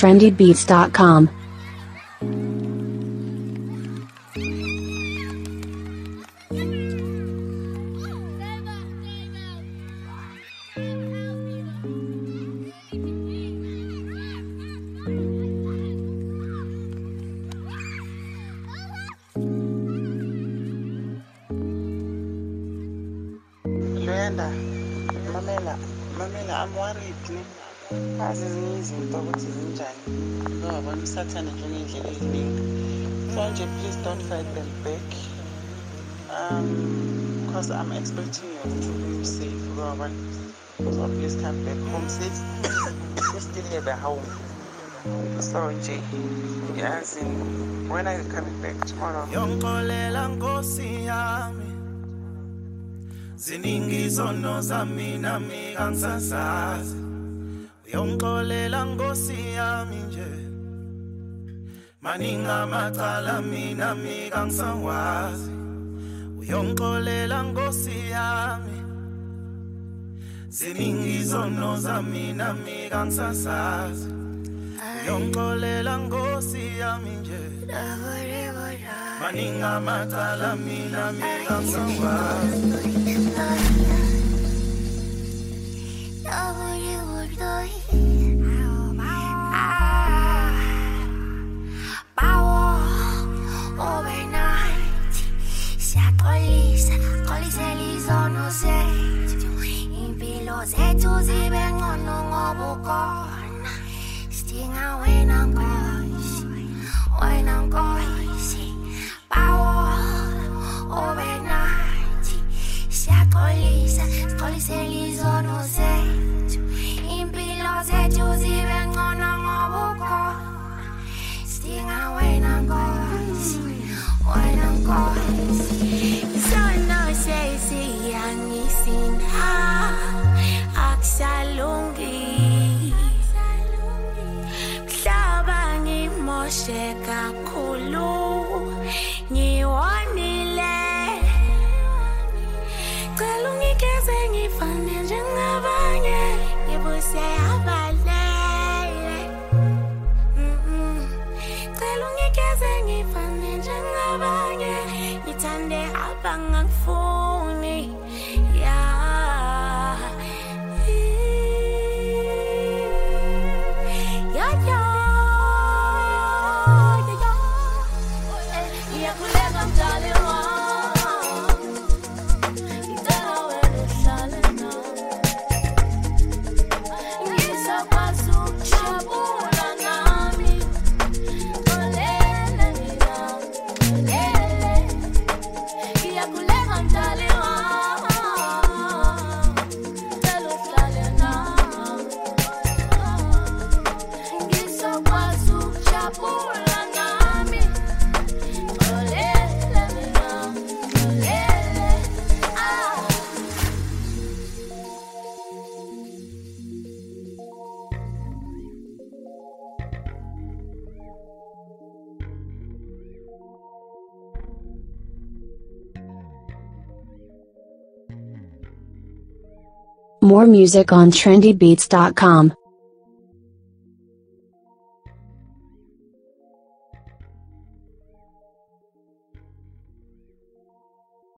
trendybeats.com. Luyanda, mamela, I'm worried ne. Phazi ezinye izinto ukuthi zinjani. Ngoba usathanda nje indlela eziningi. So nje please don't fight them back. Because I'm expecting you to be safe. Ngoba so please come back home safe. You still have a home. So nje, yazi, when are you coming back tomorrow? Yonkolela Nkosi yami. Ziningi izono zami nami kangisasazi. Uyongixolela Nkosi yami nje. Maningi amacala mina kangisawazi. Uyongixolela Nkosi yami. Ziningi izono zami nami kangisasazi. Uyongixolela Nkosi yami nje. Maningi amacala mina kangisawazi. Zethu zibe ngcono ngoba ukhona. Sidinga wena Nkosi, wena Nkosi. Bawo ube nathi. Siyaxolisa, sixolisela izono zethu. Impilo zethu zibe ngcono ngoba ukhona. Sidinga wena Nkosi, wena Nkosi. Izono sesiyangisinda. Salungi Mhlaba ngimoshe kakhulu Ngiwonile Cela ungigeze ngifane njengabanye Ngibuse abalele Cela ungigeze ngifane njengabanye Ngithande abangakufuni More music on trendybeats.com.